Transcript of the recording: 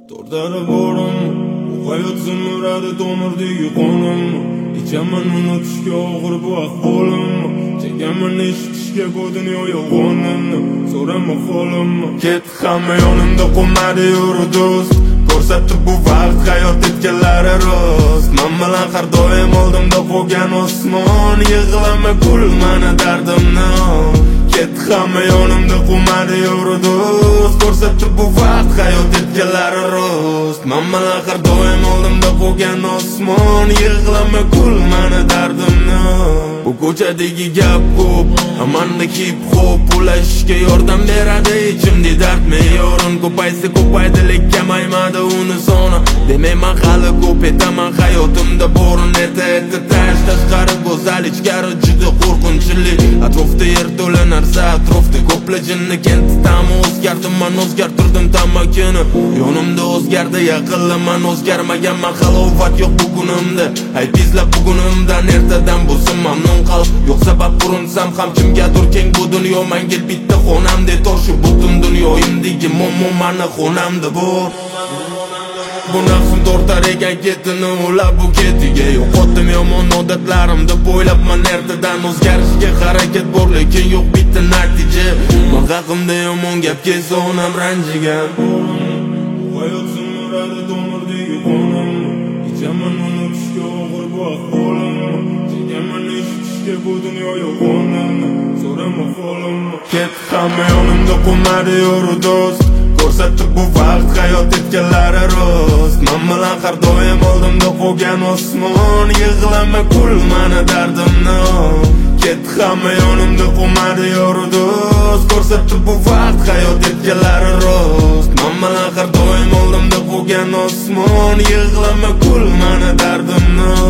To'rdari borim, bu hayot zimuradi tomirdagi qonim. Ichaman unutishga og'ir bu ahvolim, chekaman eshitishga bu dunyo yolg'onini. So'rama holim, ket hamma yonimda qo'madi yuri do'st. Ko'rsatdi bu vaqt hayot etganlari rost. Men bilan har doim oldimda qolgan osmon. Yig'lama kul meni dardimni. Ket hamma yonimda qo'madi yuri do'st. Ko'rsatdi bu vaqt hayot etganlari rost. Men bilan har doim oldimda qolgan osmon. Yig'lama kul meni dardimni. Bu ko'chadagi gap ko'p, amanda hip hop ulashishga yordam beradi. Ichimda dard me'yorim ko'paysa ko'paydi, lekin kamaymadi uni soni. Demayman hali ko'p etaman hayotimda borin erta tashqari go'zal, ichkari juda qo'rqinchli. Atrofda yer to'la narsa, atrofda ko'plar jinni. Kentdan o'zgardim, men o'zgartirdim tamakini. Yonimda o'zgardi yaqinlar, men o'zgarmagan, men halovat yo'q bugunimda. Ayt izlab bugunimdan ertadan bo'lsin mamnun qalb. Yo'q sabab urinsam ham kimgadir keng bu dunyo. Menga bitta xonamda tor shu butun dunyoyimdagi muammo meni xonamda bor. Bu nafsim tortar ekan ketini ulab bu ketiga. Yo'qotdim yomon odatlarimni bo'ylabman ertadan. O'zgarishga harakat bor lekin yo'q bitta natija. Men haqimda yomon gap kelsa onam ranjigan. Hayot zimuradi tomirdagi qonim. Ichaman unutishga og'ir bu ahvolim, chekaman eshitishga bu dunyo yolg'onini. So'rama holim, ket hamma yonimda qo'madi yuri do'st. Ko'rsatdi bu vaqt hayot etganlari rost. Men bilan har doim oldimda qolgan osmon. Yig'lama kul meni dardimni. Ket hamma yonimda qo'madi yuri do'st. Ko'rsatdi bu vaqt hayot etganlari rost. Men bilan har doim oldimda qolgan osmon. Yig'lama kul meni dardimni.